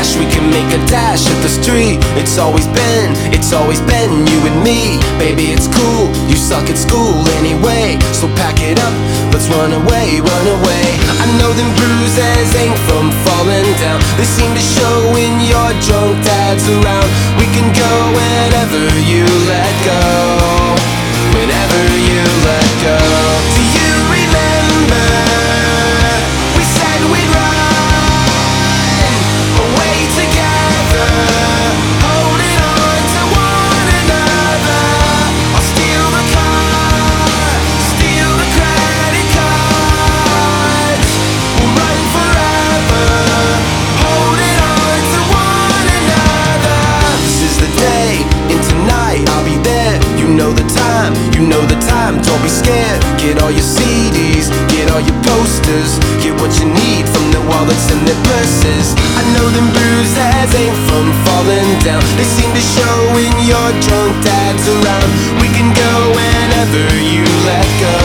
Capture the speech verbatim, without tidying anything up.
cash, we can make a dash at the street. It's always been, it's always been you and me. Baby, it's cool, you suck at school anyway. So pack it up, let's run away, run away. I know them bruises ain't from falling down. They seem to show when your drunk dad's around. We can go whenever you let go, whenever you let go. Do you remember we said we'd run away together, holding on to one another? I'll steal the car, steal the credit cards. We'll run forever, holding on to one another. This is the day, and tonight I'll be there. You know the time, you know the time, don't be scared. Get all your C Ds, get all your posters, get what you need from the wallets and their purses. I know them bruises ain't from falling down. They seem to show when your drunk dad's around. We can go whenever you let go,